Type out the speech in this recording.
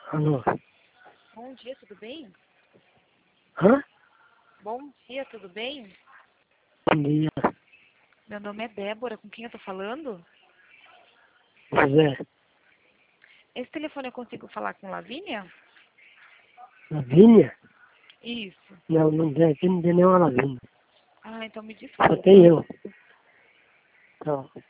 Alô? Bom dia, tudo bem? Hã? Bom dia, tudo bem? Bom dia. Meu nome é Débora, com quem eu tô falando? José. Esse telefone eu consigo falar com Lavínia? Lavínia? Isso. Não, não tem, aqui não tem nenhuma Lavínia. Ah, então me Só desculpa. tem eu. Então.